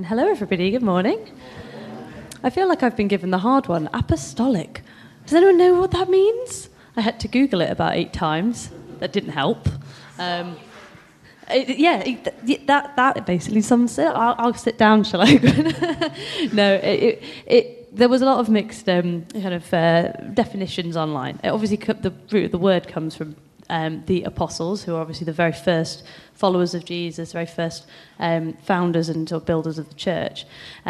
Hello, everybody. Good morning. I feel like I've been given the hard one. Apostolic. Does anyone know what that means? I had to Google it about 8 times. That didn't help. That basically sums it. I'll sit down, shall I? No, there was a lot of mixed definitions online. Obviously, the root of the word comes from the apostles, who are obviously the very first followers of Jesus, very first founders and sort of builders of the church.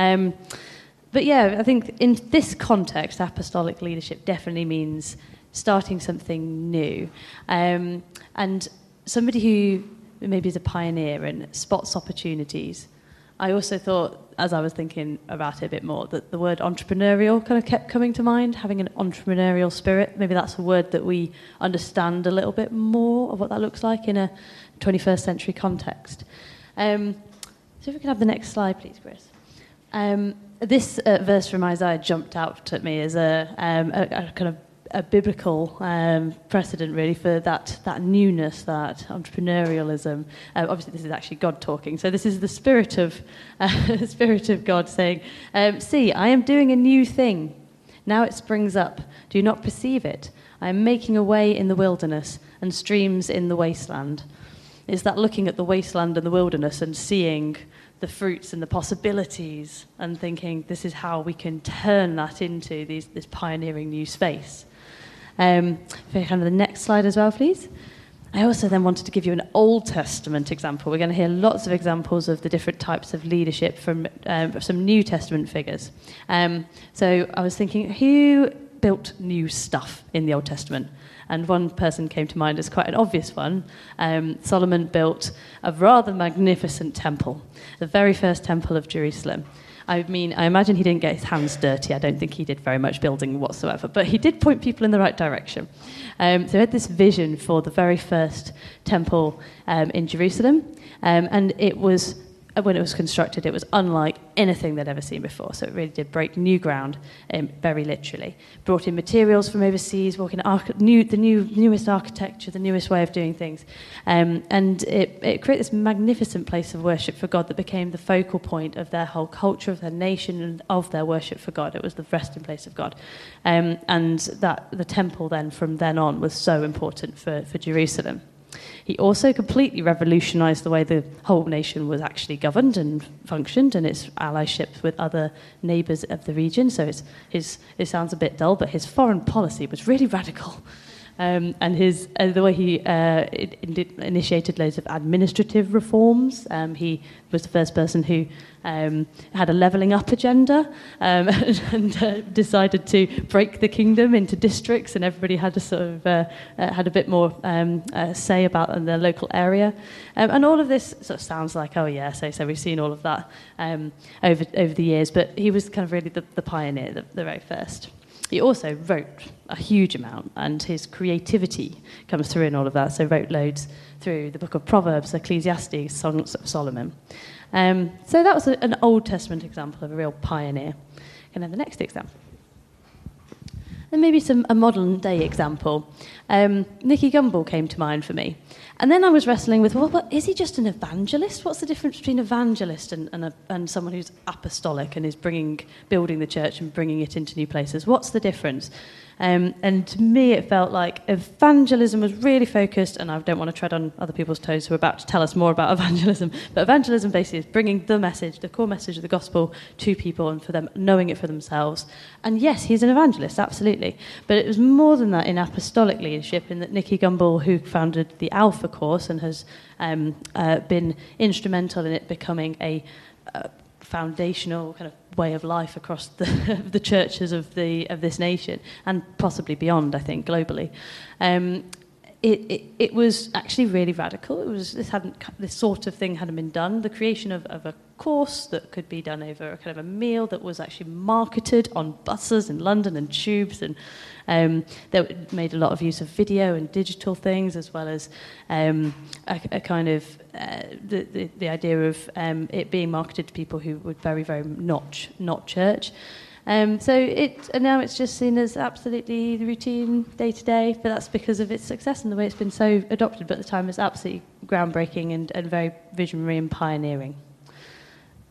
But yeah, I think in this context, apostolic leadership definitely means starting something new. And somebody who maybe is a pioneer and spots opportunities. I also thought, as I was thinking about it a bit more, that the word entrepreneurial kind of kept coming to mind, having an entrepreneurial spirit. Maybe that's a word that we understand a little bit more of what that looks like in a 21st century context. So if we can have the next slide, please, Chris. This verse from Isaiah jumped out at me as a kind of a biblical precedent, really, for that newness, that entrepreneurialism. Obviously, this is actually God talking. So this is the Spirit of God saying, "See, I am doing a new thing. Now it springs up. Do you not perceive it? I am making a way in the wilderness and streams in the wasteland." It's that looking at the wasteland and the wilderness and seeing the fruits and the possibilities and thinking, this is how we can turn that into this pioneering new space. If we can have the next slide as well, please. I also then wanted to give you an Old Testament example. We're going to hear lots of examples of the different types of leadership from some New Testament figures. So I was thinking, who built new stuff in the Old Testament? And one person came to mind as quite an obvious one. Solomon built a rather magnificent temple, the very first temple of Jerusalem. I mean, I imagine he didn't get his hands dirty. I don't think he did very much building whatsoever, but he did point people in the right direction. So he had this vision for the very first temple in Jerusalem, and it was, when it was constructed, it was unlike anything they'd ever seen before. So it really did break new ground, very literally. Brought in materials from overseas, the newest architecture, the newest way of doing things. And it created this magnificent place of worship for God that became the focal point of their whole culture, of their nation, and of their worship for God. It was the resting place of God. And that the temple then, from then on, was so important for Jerusalem. He also completely revolutionised the way the whole nation was actually governed and functioned, and its allyship with other neighbours of the region. So it sounds a bit dull, but his foreign policy was really radical. And the way he initiated loads of administrative reforms. He was the first person who had a levelling up agenda and decided to break the kingdom into districts, and everybody had a had a bit more say about their local area. And all of this sort of sounds like, oh yeah, so we've seen all of that over the years, but he was kind of really the pioneer, the very first. He also wrote a huge amount, and his creativity comes through in all of that. So wrote loads through the book of Proverbs, Ecclesiastes, Songs of Solomon. So that was an Old Testament example of a real pioneer. Can I have the next example? And maybe a modern day example. Nicky Gumbel came to mind for me. And then I was wrestling with, well, is he just an evangelist? What's the difference between evangelist and someone who's apostolic and is building the church and bringing it into new places? What's the difference? And to me, it felt like evangelism was really focused, and I don't want to tread on other people's toes who are about to tell us more about evangelism, but evangelism basically is bringing the message, the core message of the gospel to people and for them knowing it for themselves. And yes, he's an evangelist, absolutely. But it was more than that in apostolic leadership, in that Nicky Gumbel, who founded the Alpha course and has been instrumental in it becoming a foundational kind of way of life across the churches of this nation, and possibly beyond, I think, globally. It was actually really radical. This sort of thing hadn't been done. The creation of a course that could be done over a kind of a meal that was actually marketed on buses in London and tubes, and they made a lot of use of video and digital things, as well as a kind of the idea of it being marketed to people who were very, very not church. And now it's just seen as absolutely the routine day to day, but that's because of its success and the way it's been so adopted. But at the time, it's absolutely groundbreaking and very visionary and pioneering.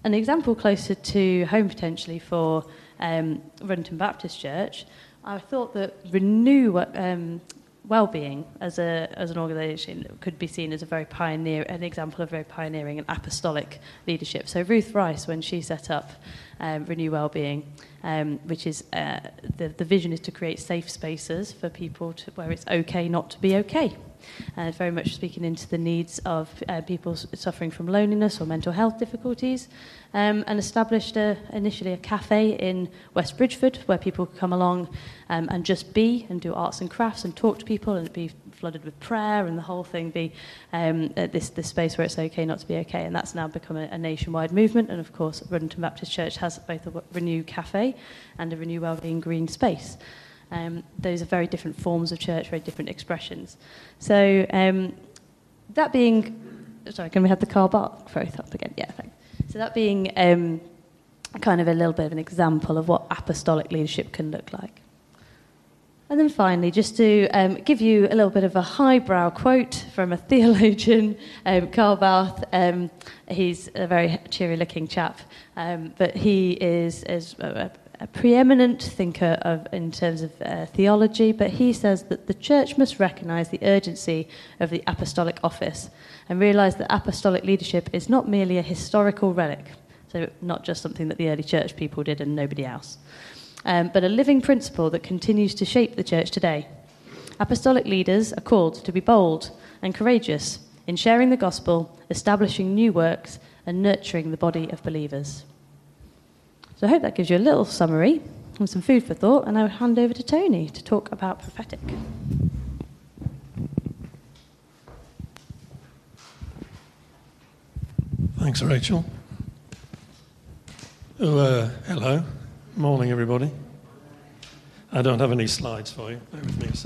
an example closer to home potentially for Runton Baptist Church, I thought that Renew Wellbeing as an organisation could be seen as an example of very pioneering and apostolic leadership. So Ruth Rice, when she set up Renew Wellbeing, which is the vision is to create safe spaces for people where it's okay not to be okay. Very much speaking into the needs of people suffering from loneliness or mental health difficulties, and established initially a cafe in West Bridgford where people could come along and just be and do arts and crafts and talk to people and be flooded with prayer and the whole thing be this space where it's okay not to be okay. And that's now become a nationwide movement. And of course, Runton Baptist Church has both a Renew Cafe and a Renew Wellbeing Green Space. Those are very different forms of church, very different expressions. So that being... Sorry, can we have the Karl Barth quote up again? Yeah, thanks. So that being kind of a little bit of an example of what apostolic leadership can look like. And then finally, just to give you a little bit of a highbrow quote from a theologian, Karl Barth. He's a very cheery-looking chap, but he is a preeminent thinker in terms of theology, but he says that the church must recognise the urgency of the apostolic office and realise that apostolic leadership is not merely a historical relic, so not just something that the early church people did and nobody else, but a living principle that continues to shape the church today. Apostolic leaders are called to be bold and courageous in sharing the gospel, establishing new works, and nurturing the body of believers. So I hope that gives you a little summary and some food for thought, and I will hand over to Tony to talk about prophetic. Thanks, Rachel. Hello. Morning, everybody. I don't have any slides for you. Bear with me a sec.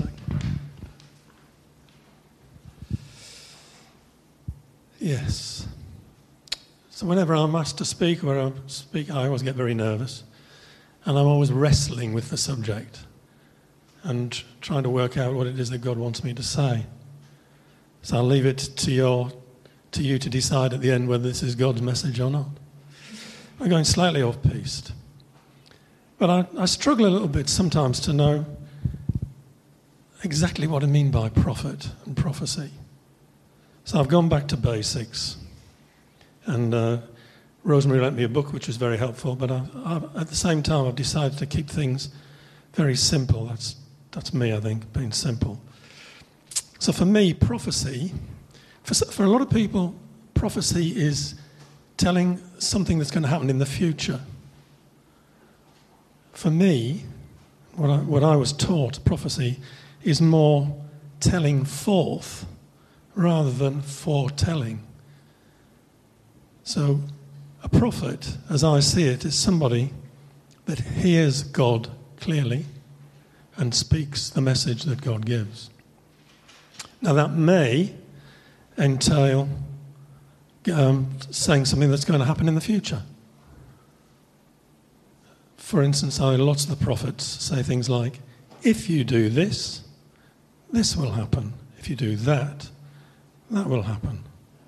Yes. So whenever I'm asked to speak or I speak, I always get very nervous. And I'm always wrestling with the subject and trying to work out what it is that God wants me to say. So I'll leave it to you to decide at the end whether this is God's message or not. I'm going slightly off-piste. But I struggle a little bit sometimes to know exactly what I mean by prophet and prophecy. So I've gone back to basics. And Rosemary lent me a book which was very helpful, but at the same time I've decided to keep things very simple. That's me, I think, being simple. So for me, prophecy, for a lot of people, prophecy is telling something that's going to happen in the future. For me, what I was taught, prophecy, is more telling forth rather than foretelling. So a prophet, as I see it, is somebody that hears God clearly and speaks the message that God gives. Now that may entail saying something that's going to happen in the future. For instance, lots of the prophets say things like, if you do this, this will happen. If you do that, that will happen.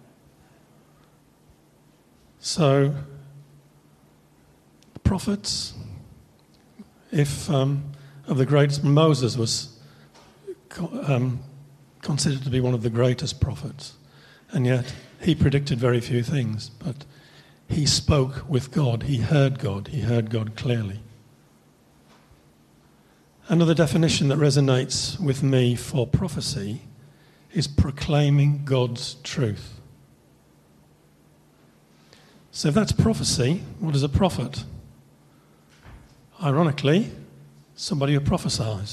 So, the prophets, if of the greatest, Moses was considered to be one of the greatest prophets, and yet he predicted very few things, but he spoke with God, he heard God clearly. Another definition that resonates with me for prophecy is proclaiming God's truth. So if that's prophecy, what is a prophet? Ironically, somebody who prophesies.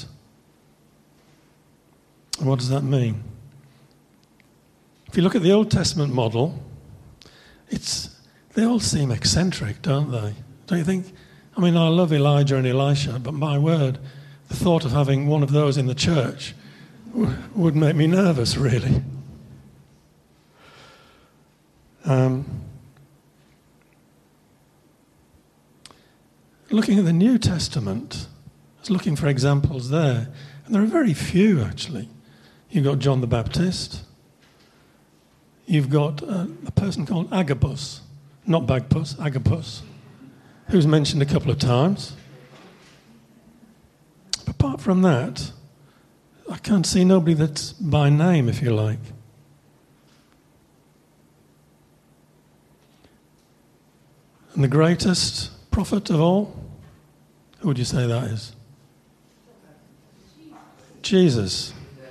And what does that mean? If you look at the Old Testament model, they all seem eccentric, don't they? Don't you think? I mean, I love Elijah and Elisha, but my word, the thought of having one of those in the church would make me nervous, really. Looking at the New Testament, I was looking for examples there, and there are very few, actually. You've got John the Baptist. You've got a person called Agabus. not Bagpuss, Agabus, who's mentioned a couple of times. But apart from that, I can't see nobody that's by name, if you like. And the greatest prophet of all, who would you say that is? Jesus.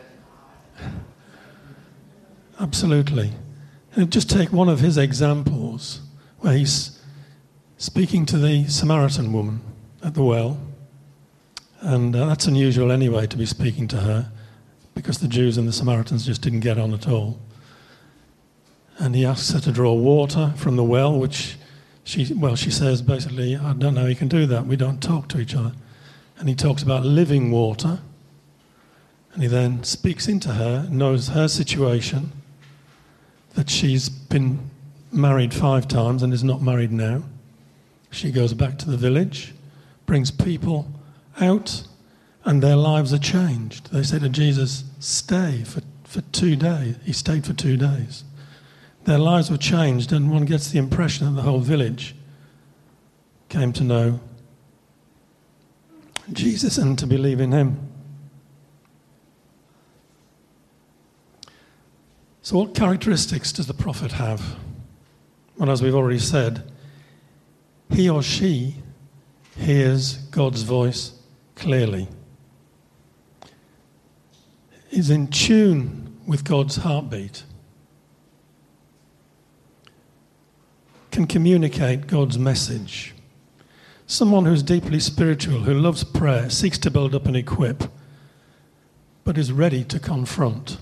Absolutely. And just take one of his examples where he's speaking to the Samaritan woman at the well. And that's unusual anyway, to be speaking to her, because the Jews and the Samaritans just didn't get on at all. And he asks her to draw water from the well, which she says basically, I don't know how you can do that. We don't talk to each other. And he talks about living water. And he then speaks into her, knows her situation, that she's been married 5 times and is not married now. She goes back to the village, brings people out, and their lives are changed. They say to Jesus, stay for 2 days. He stayed for 2 days. Their lives were changed, and one gets the impression that the whole village came to know Jesus and to believe in him. So what characteristics does the prophet have? Well, as we've already said, he or she hears God's voice clearly. Is in tune with God's heartbeat. Can communicate God's message. Someone who's deeply spiritual, who loves prayer, seeks to build up and equip, but is ready to confront.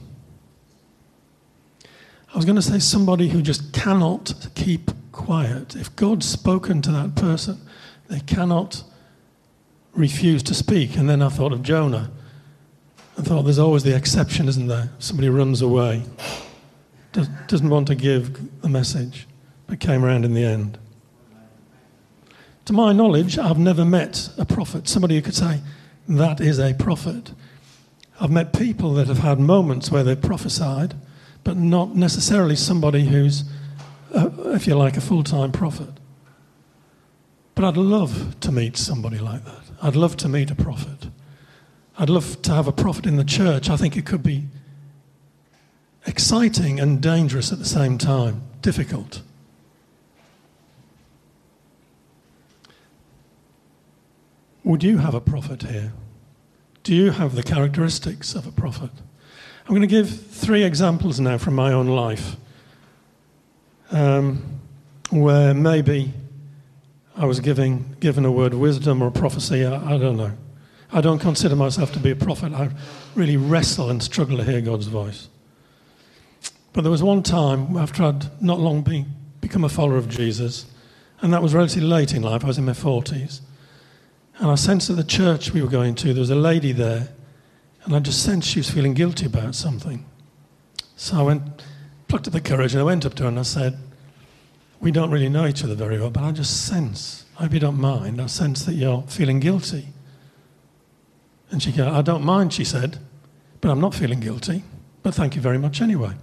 I was going to say somebody who just cannot keep quiet. If God's spoken to that person, they cannot refuse to speak. And then I thought of Jonah. I thought there's always the exception, isn't there? Somebody runs away, doesn't want to give the message, but came around in the end. To my knowledge, I've never met a prophet, somebody who could say, that is a prophet. I've met people that have had moments where they've prophesied, but not necessarily somebody who's, if you like, a full-time prophet. But I'd love to meet somebody like that. I'd love to meet a prophet. I'd love to have a prophet in the church. I think it could be exciting and dangerous at the same time, difficult. Would you have a prophet here? Do you have the characteristics of a prophet? I'm going to give 3 examples now from my own life where maybe I was given a word of wisdom or a prophecy. I don't know. I don't consider myself to be a prophet. I really wrestle and struggle to hear God's voice. But there was one time after I'd not long become a follower of Jesus, and that was relatively late in life. I was in my 40s. And I sensed at the church we were going to, there was a lady there, and I just sensed she was feeling guilty about something. So I plucked up the courage, and I went up to her and I said, we don't really know each other very well, but I just sense, I hope you don't mind, I sense that you're feeling guilty. And she goes, I don't mind, she said, but I'm not feeling guilty, but thank you very much anyway.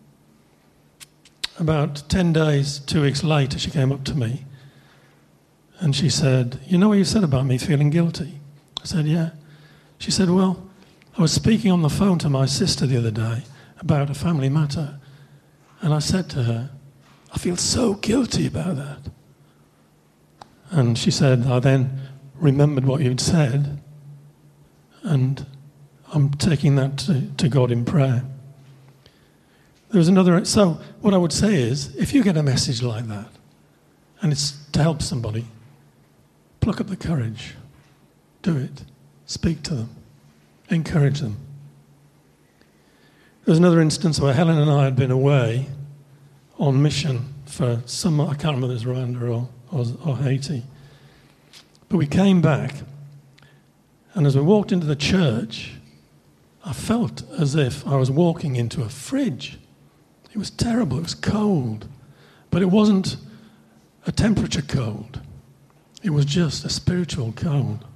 About 10 days, 2 weeks later, she came up to me and she said, you know what you said about me feeling guilty? I said, yeah. She said, well, I was speaking on the phone to my sister the other day about a family matter, and I said to her, I feel so guilty about that. And she said, I then remembered what you'd said, and I'm taking that to God in prayer. There was another. So what I would say is, if you get a message like that, and it's to help somebody, pluck up the courage. Do it. Speak to them. Encourage them. There was another instance where Helen and I had been away on mission for some, I can't remember if it was Rwanda or Haiti. But we came back, and as we walked into the church, I felt as if I was walking into a fridge. It was terrible, it was cold. But it wasn't a temperature cold. It was just a spiritual cold.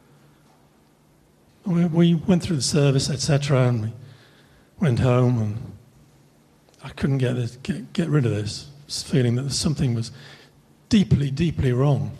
We went through the service, etc., and we went home, and I couldn't get rid of this feeling that something was deeply, deeply wrong.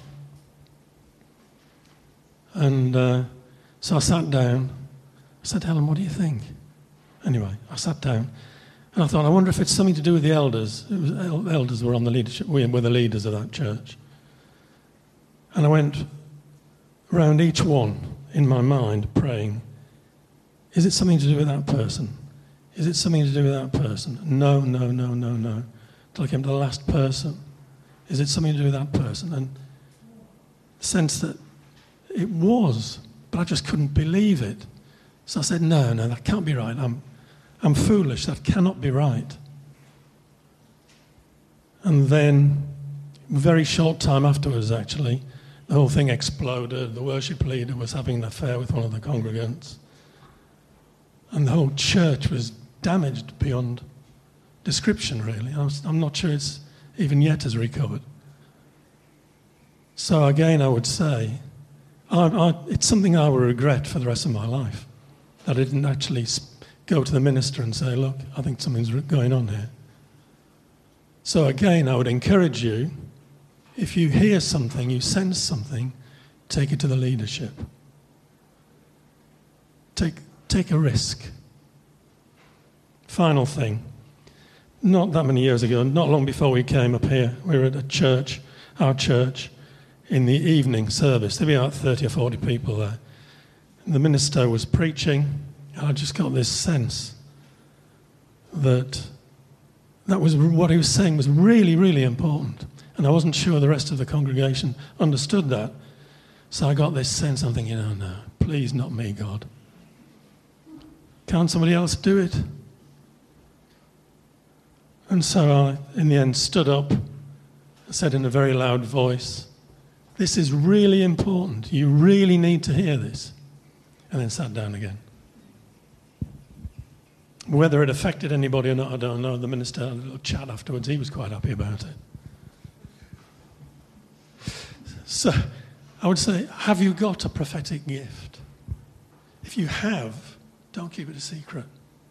And so I sat down. I said, Helen, what do you think? Anyway, I sat down and I thought, I wonder if it's something to do with the elders. Elders were on the leadership. We were the leaders of that church. And I went around each one in my mind praying, is it something to do with that person? Is it something to do with that person? No. Till I came to the last person. Is it something to do with that person? And the sense that it was, but I just couldn't believe it. So I said, no, that can't be right. I'm foolish. That cannot be right. And then, very short time afterwards, actually, the whole thing exploded. The worship leader was having an affair with one of the congregants. And the whole church was damaged beyond description, really. I'm not sure it's even yet has recovered. So again, I would say, it's something I will regret for the rest of my life, that I didn't actually go to the minister and say, look, I think something's going on here. So again, I would encourage you, if you hear something, you sense something, take it to the leadership. Take a risk. Final thing. Not that many years ago, not long before we came up here, we were at a church, our church, in the evening service. There'd be about 30 or 40 people there. And the minister was preaching, and I just got this sense that was what he was saying was really, really important. And I wasn't sure the rest of the congregation understood that. So I got this sense, I'm thinking, oh no, please not me, God. Can't somebody else do it? And so I, in the end, stood up, said in a very loud voice, this is really important. You really need to hear this. And then sat down again. Whether it affected anybody or not, I don't know. The minister had a little chat afterwards. He was quite happy about it. So I would say, have you got a prophetic gift? If you have, don't keep it a secret.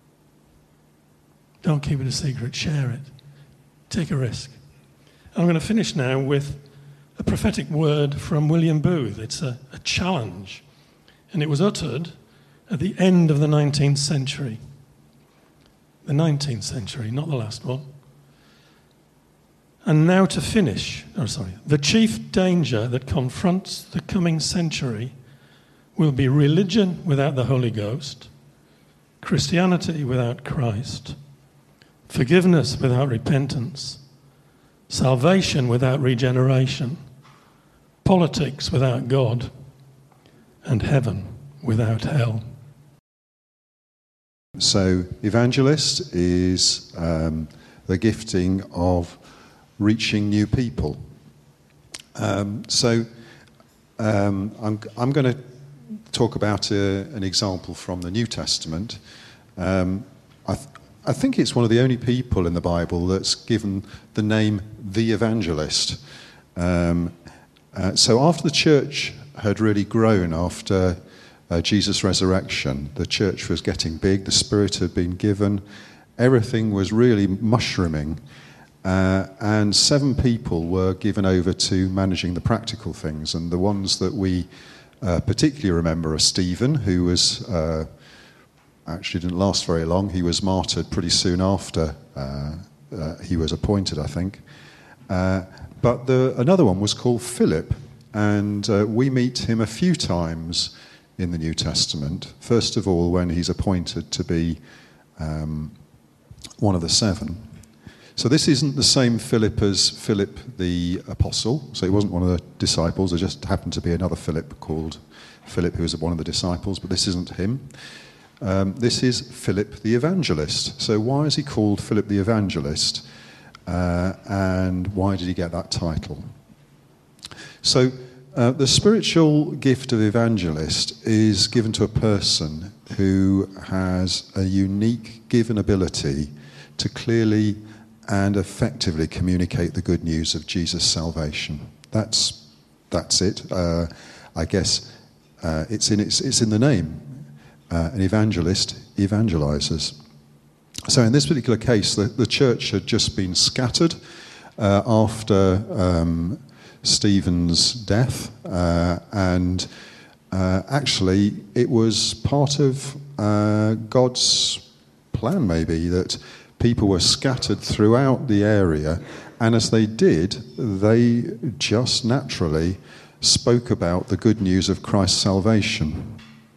Don't keep it a secret. Share it. Take a risk. I'm going to finish now with a prophetic word from William Booth. It's a challenge. And it was uttered at the end of the 19th century. The 19th century, not the last one. And now to finish, the chief danger that confronts the coming century will be religion without the Holy Ghost, Christianity without Christ, forgiveness without repentance, salvation without regeneration, politics without God, and heaven without hell. So, evangelist is the gifting of reaching new people. I'm going to talk about an example from the New Testament. I think it's one of the only people in the Bible that's given the name the evangelist. So after the church had really grown after Jesus' resurrection, the church was getting big, the Spirit had been given, everything was really mushrooming, and 7 people were given over to managing the practical things, and the ones that we particularly remember are Stephen, who was actually didn't last very long. He was martyred pretty soon after he was appointed, I think. But another one was called Philip, and we meet him a few times in the New Testament. First of all, when he's appointed to be one of the 7. So this isn't the same Philip as Philip the Apostle. So he wasn't one of the disciples. There just happened to be another Philip called Philip who was one of the disciples, but this isn't him. This is Philip the Evangelist. So why is he called Philip the Evangelist? And why did he get that title? So the spiritual gift of evangelist is given to a person who has a unique given ability to clearly and effectively communicate the good news of Jesus' salvation. That's it. I guess it's in the name. An evangelist evangelizes. So in this particular case, the church had just been scattered after Stephen's death, and actually it was part of God's plan, maybe, that people were scattered throughout the area, and as they did, they just naturally spoke about the good news of Christ's salvation.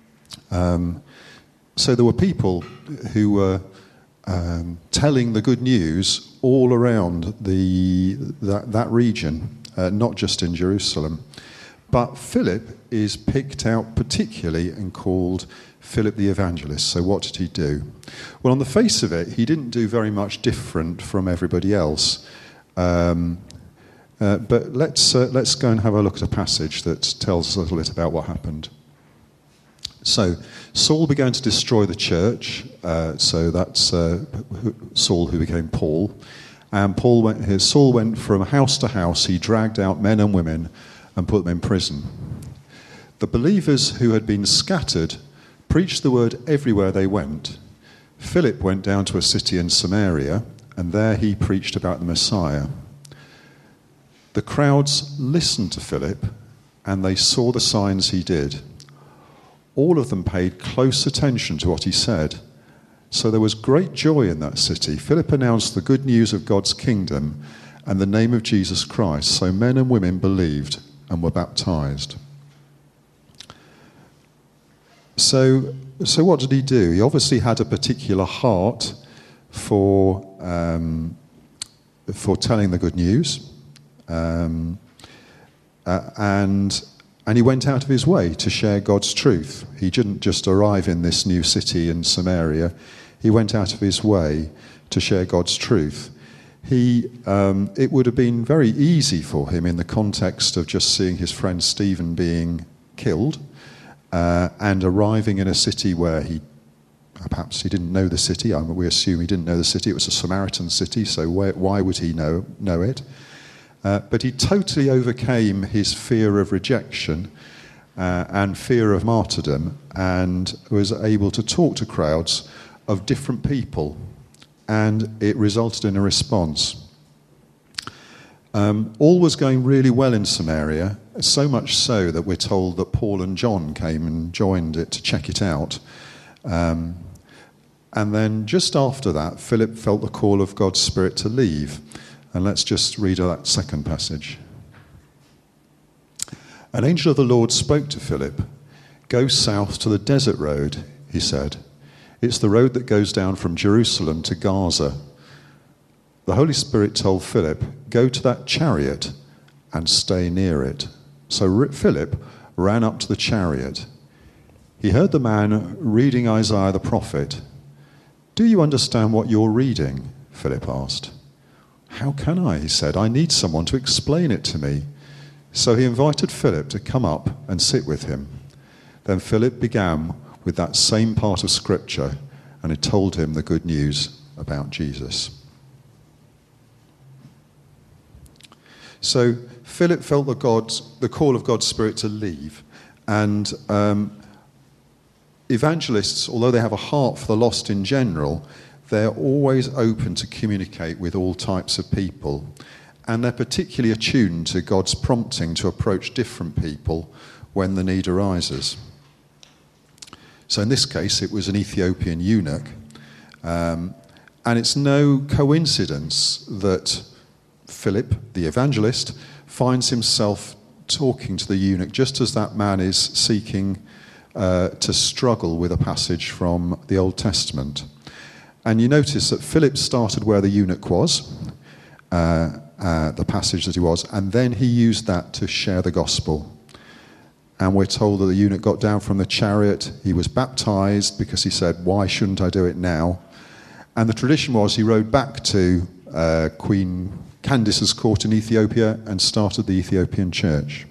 So there were people who were telling the good news all around that region, not just in Jerusalem. But Philip is picked out particularly and called Philip the Evangelist. So what did he do? Well, on the face of it, he didn't do very much different from everybody else. But let's go and have a look at a passage that tells us a little bit about what happened. So Saul began to destroy the church. So that's Saul, who became Paul. And Saul went from house to house. He dragged out men and women and put them in prison. The believers who had been scattered preached the word everywhere they went. Philip went down to a city in Samaria, and there he preached about the Messiah. The crowds listened to Philip, and they saw the signs he did. All of them paid close attention to what he said. So there was great joy in that city. Philip announced the good news of God's kingdom and the name of Jesus Christ. So men and women believed and were baptized. So what did he do? He obviously had a particular heart for telling the good news, and he went out of his way to share God's truth. He didn't just arrive in this new city in Samaria. He went out of his way to share God's truth. It would have been very easy for him, in the context of just seeing his friend Stephen being killed, and arriving in a city where perhaps he didn't know the city. We assume he didn't know the city. It was a Samaritan city, so why would he know it? But he totally overcame his fear of rejection and fear of martyrdom, and was able to talk to crowds of different people, and it resulted in a response. All was going really well in Samaria, so much so that we're told that Paul and John came and joined it to check it out. And then just after that, Philip felt the call of God's Spirit to leave. And let's just read that second passage. An angel of the Lord spoke to Philip. "Go south to the desert road," he said. "It's the road that goes down from Jerusalem to Gaza." The Holy Spirit told Philip, "Go to that chariot and stay near it." So Philip ran up to the chariot. He heard the man reading Isaiah the prophet. "Do you understand what you're reading?" Philip asked. "How can I?" he said. "I need someone to explain it to me." So he invited Philip to come up and sit with him. Then Philip began with that same part of Scripture, and he told him the good news about Jesus. So Philip felt the call of God's Spirit to leave, and evangelists, although they have a heart for the lost in general, they're always open to communicate with all types of people, and they're particularly attuned to God's prompting to approach different people when the need arises. So in this case, it was an Ethiopian eunuch, and it's no coincidence that Philip, the evangelist, finds himself talking to the eunuch just as that man is seeking to struggle with a passage from the Old Testament. And you notice that Philip started where the eunuch was, the passage that he was, and then he used that to share the gospel. And we're told that the eunuch got down from the chariot. He was baptized because he said, "Why shouldn't I do it now?" And the tradition was he rode back to Queen Candace's court in Ethiopia and started the Ethiopian church.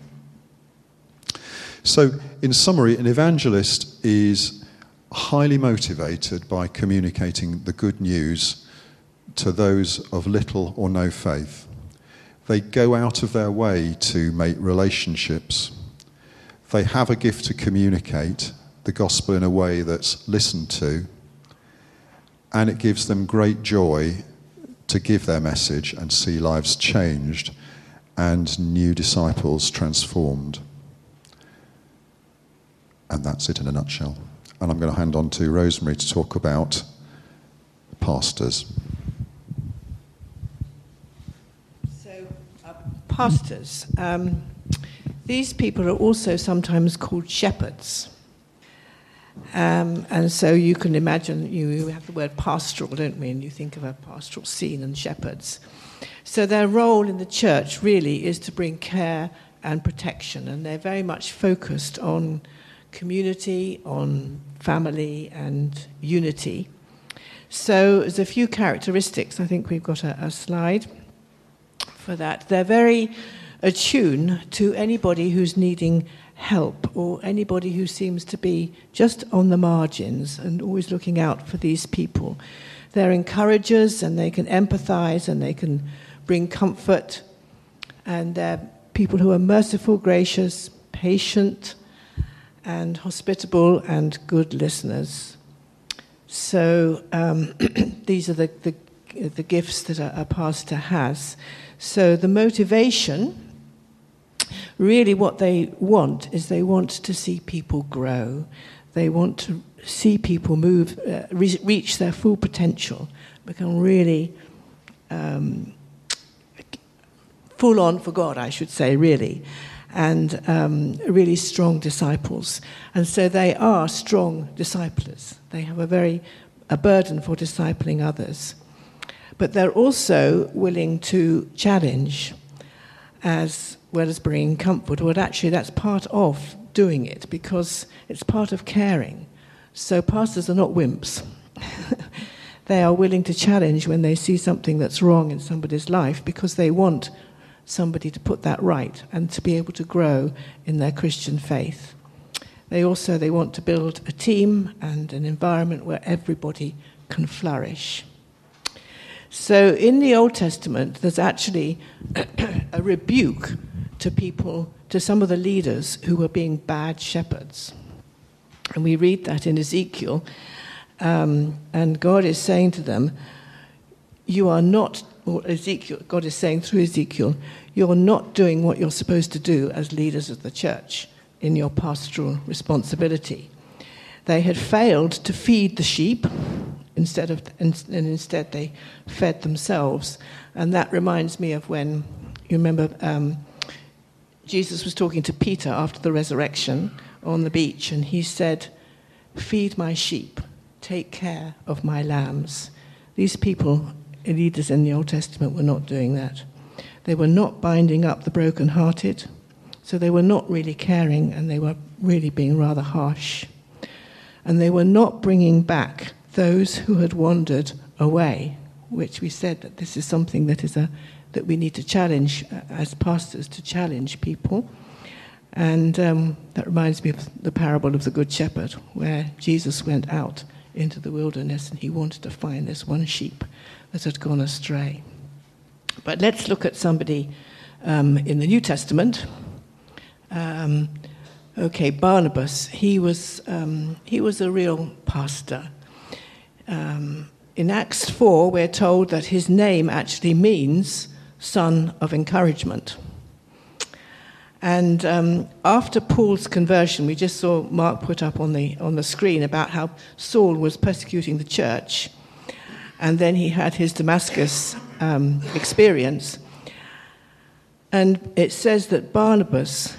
So, in summary, an evangelist is highly motivated by communicating the good news to those of little or no faith. They go out of their way to make relationships. They have a gift to communicate the gospel in a way that's listened to, and it gives them great joy to give their message and see lives changed. and new disciples transformed. And that's it in a nutshell. And I'm going to hand on to Rosemary to talk about pastors. So, pastors, these people are also sometimes called shepherds. And so you can imagine, you have the word pastoral, don't we? And you think of a pastoral scene and shepherds. So their role in the church really is to bring care and protection, and they're very much focused on community, on family and unity. So there's a few characteristics. I think we've got a slide for that. They're very attuned to anybody who's needing help or anybody who seems to be just on the margins, and always looking out for these people. They're encouragers, and they can empathize, and they can bring comfort, and they're people who are merciful, gracious, patient, and hospitable, and good listeners. So these are the gifts that a pastor has. So the motivation, really what they want is they want to see people grow. They want to see people move, reach their full potential, become really full on for God, I should say, really, and really strong disciples. And so they are strong disciplers. They have a burden for discipling others. But they're also willing to challenge as well as bringing comfort. Well, actually, that's part of doing it, because it's part of caring. So pastors are not wimps. They are willing to challenge when they see something that's wrong in somebody's life, because they want somebody to put that right and to be able to grow in their Christian faith. They want to build a team and an environment where everybody can flourish. So in the Old Testament, there's actually a rebuke to people, to some of the leaders who were being bad shepherds. And we read that in Ezekiel. And God is saying to them, you are not, or God is saying through Ezekiel, you're not doing what you're supposed to do as leaders of the church in your pastoral responsibility. They had failed to feed the sheep, instead they fed themselves. And that reminds me of when, you remember, Jesus was talking to Peter after the resurrection on the beach, and he said, feed my sheep, take care of my lambs. These people, leaders in the Old Testament, were not doing that. They were not binding up the brokenhearted, so they were not really caring, and they were really being rather harsh. And they were not bringing back those who had wandered away, which we said that this is something that we need to challenge as pastors, to challenge people. And that reminds me of the parable of the Good Shepherd, where Jesus went out into the wilderness and he wanted to find this one sheep that had gone astray. But let's look at somebody in the New Testament. Barnabas. He was a real pastor. In Acts 4, we're told that his name actually means son of encouragement. And after Paul's conversion, we just saw Mark put up on the screen about how Saul was persecuting the church, and then he had his Damascus experience. And it says that Barnabas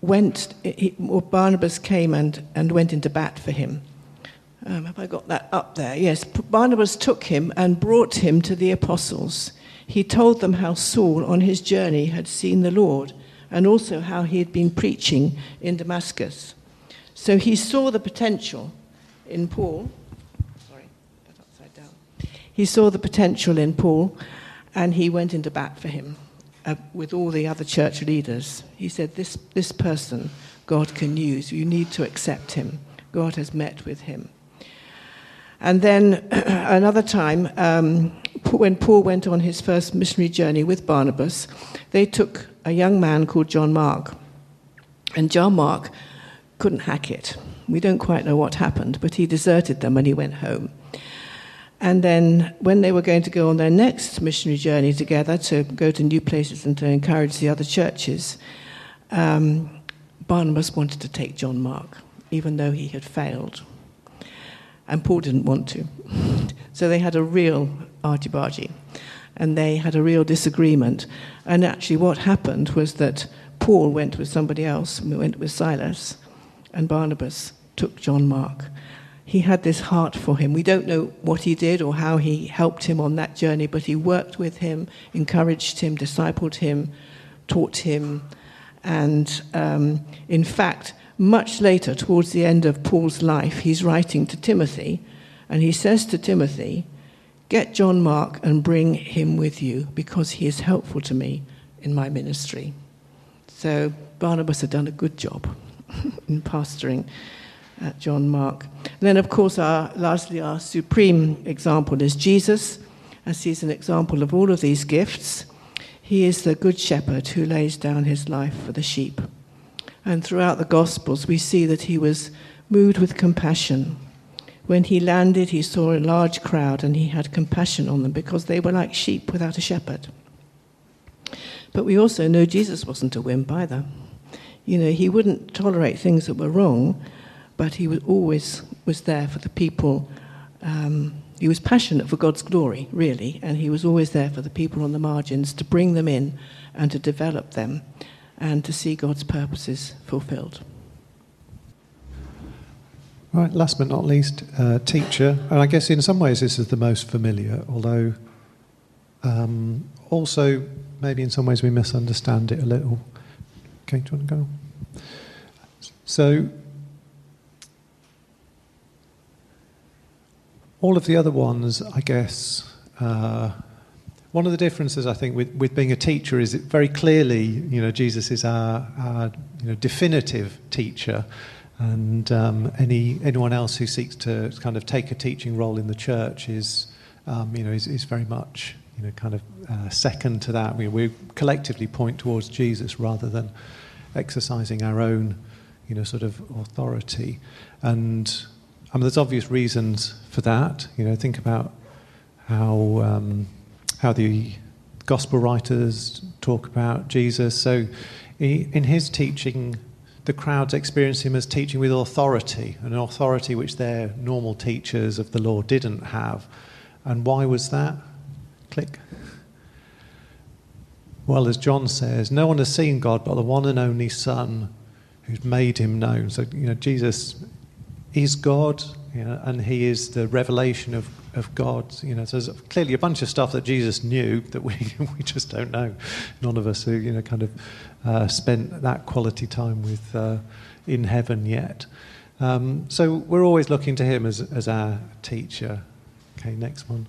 came and went into bat for him. Have I got that up there? Yes. Barnabas took him and brought him to the apostles. He told them how Saul on his journey had seen the Lord, and also how he had been preaching in Damascus. So he saw the potential in Paul. Sorry, that's upside down. He saw the potential in Paul, and he went into bat for him with all the other church leaders. He said, this person God can use. You need to accept him. God has met with him. And then another time, when Paul went on his first missionary journey with Barnabas, they took a young man called John Mark. And John Mark couldn't hack it. We don't quite know what happened, but he deserted them and he went home. And then when they were going to go on their next missionary journey together to go to new places and to encourage the other churches, Barnabas wanted to take John Mark, even though he had failed. And Paul didn't want to. So they had a real argy-bargy, and they had a real disagreement. And actually what happened was that Paul went with somebody else, and went with Silas, and Barnabas took John Mark. He had this heart for him. We don't know what he did or how he helped him on that journey, but he worked with him, encouraged him, discipled him, taught him. And in fact, much later, towards the end of Paul's life, he's writing to Timothy, and he says to Timothy, "Get John Mark and bring him with you, because he is helpful to me in my ministry." So Barnabas had done a good job in pastoring John Mark. And then, of course, lastly, our supreme example is Jesus, as he's an example of all of these gifts. He is the good shepherd who lays down his life for the sheep. And throughout the Gospels, we see that he was moved with compassion. When he landed, he saw a large crowd, and he had compassion on them because they were like sheep without a shepherd. But we also know Jesus wasn't a wimp either. You know, he wouldn't tolerate things that were wrong, but he was always there for the people. He was passionate for God's glory, really, and he was always there for the people on the margins to bring them in and to develop them and to see God's purposes fulfilled. Right, last but not least, teacher. And I guess in some ways this is the most familiar, although also maybe in some ways we misunderstand it a little. Okay, do you want to go? So, all of the other ones, I guess, one of the differences, I think, with being a teacher is that very clearly, you know, Jesus is our definitive teacher, and anyone else who seeks to kind of take a teaching role in the church is very much, kind of second to that. We collectively point towards Jesus rather than exercising our own, sort of authority. And there's obvious reasons for that. Think about how the gospel writers talk about Jesus. So in his teaching, the crowds experience him as teaching with authority, an authority which their normal teachers of the law didn't have. And why was that? Click. Well, as John says, no one has seen God but the one and only Son who's made him known. So, Jesus is God, and he is the revelation of God. So there's clearly a bunch of stuff that Jesus knew that we just don't know. None of us who, kind of spent that quality time with in heaven yet. So we're always looking to him as our teacher. Okay, next one.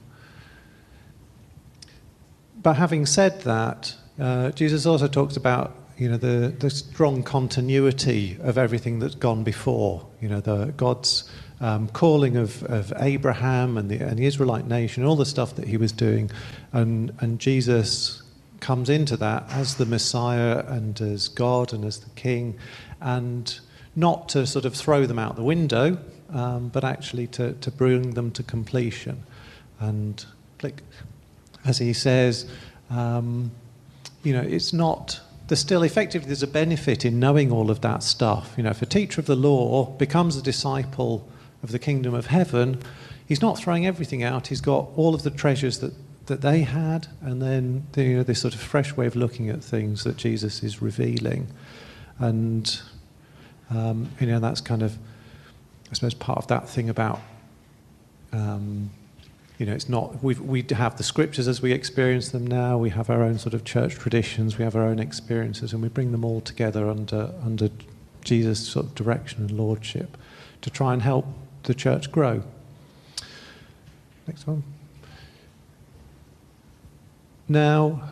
But having said that, Jesus also talks about the strong continuity of everything that's gone before. The God's calling of Abraham and the Israelite nation, all the stuff that he was doing, and Jesus comes into that as the Messiah and as God and as the King, and not to sort of throw them out the window, but actually to bring them to completion. And click, as he says, it's not. There's still effectively there's a benefit in knowing all of that stuff. If a teacher of the law becomes a disciple of the kingdom of heaven, he's not throwing everything out. He's got all of the treasures that they had, and then this sort of fresh way of looking at things that Jesus is revealing. And that's kind of, I suppose, part of that thing about it's not, we have the scriptures as we experience them now, we have our own sort of church traditions, we have our own experiences, and we bring them all together under Jesus' sort of direction and lordship to try and help the church grow. Next one. Now,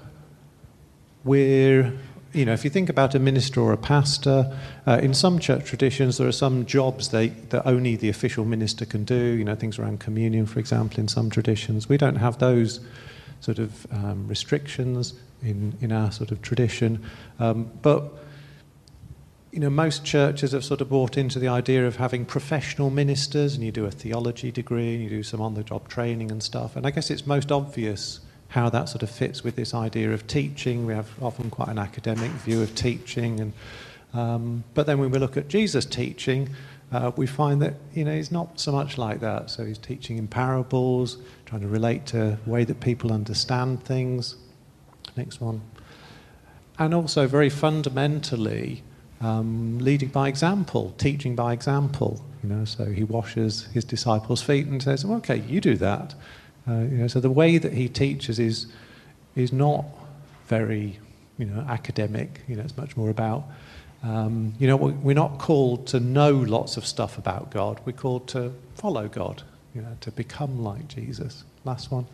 if you think about a minister or a pastor, in some church traditions there are some jobs that only the official minister can do, things around communion, for example, in some traditions. We don't have those sort of restrictions in our sort of tradition. But most churches have sort of bought into the idea of having professional ministers, and you do a theology degree and you do some on-the-job training and stuff. And I guess it's most obvious how that sort of fits with this idea of teaching. We have often quite an academic view of teaching, and but then when we look at Jesus' teaching, we find that he's not so much like that. So he's teaching in parables, trying to relate to the way that people understand things. Next one. And also very fundamentally leading by example, teaching by example. So he washes his disciples' feet and says, well, "Okay, you do that." So the way that he teaches is not very academic. It's much more about we're not called to know lots of stuff about God. We're called to follow God. To become like Jesus. Last one.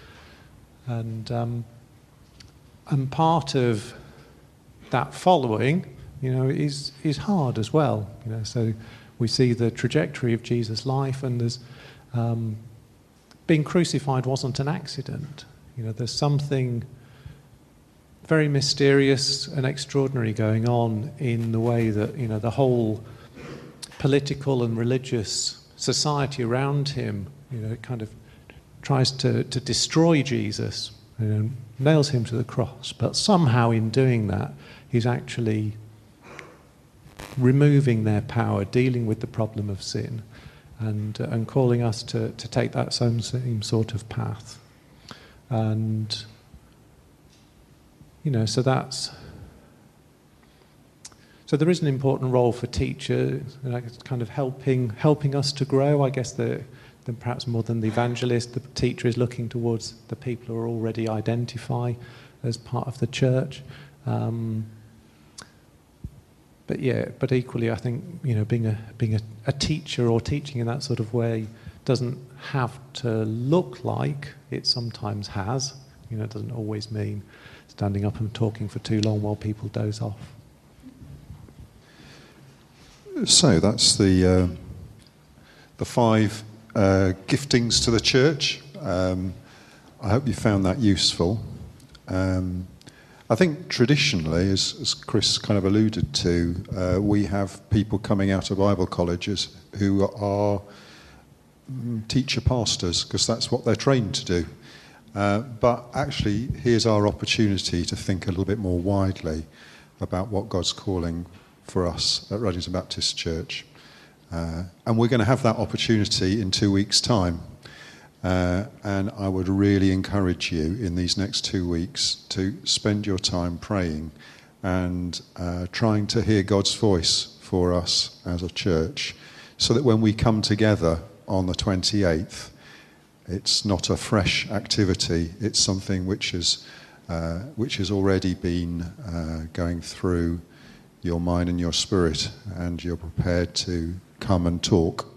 And part of that following, is hard as well. So we see the trajectory of Jesus' life, and there's being crucified wasn't an accident. There's something very mysterious and extraordinary going on in the way that the whole political and religious society around him kind of tries to destroy Jesus, nails him to the cross, but somehow in doing that he's actually removing their power, dealing with the problem of sin, and calling us to take that same sort of path. And so there is an important role for teachers, it's kind of helping us to grow. I guess then perhaps more than the evangelist, the teacher is looking towards the people who are already identify as part of the church. But equally, I think being a teacher or teaching in that sort of way doesn't have to look like it sometimes has. It doesn't always mean standing up and talking for too long while people doze off. So that's the 5 giftings to the church. I hope you found that useful. I think traditionally, as Chris kind of alluded to, we have people coming out of Bible colleges who are teacher pastors, because that's what they're trained to do. But actually, here's our opportunity to think a little bit more widely about what God's calling for us at Ruddington Baptist Church. And we're going to have that opportunity in 2 weeks' time. And I would really encourage you in these next 2 weeks to spend your time praying and trying to hear God's voice for us as a church, so that when we come together on the 28th, it's not a fresh activity, it's something which has already been going through your mind and your spirit, and you're prepared to come and talk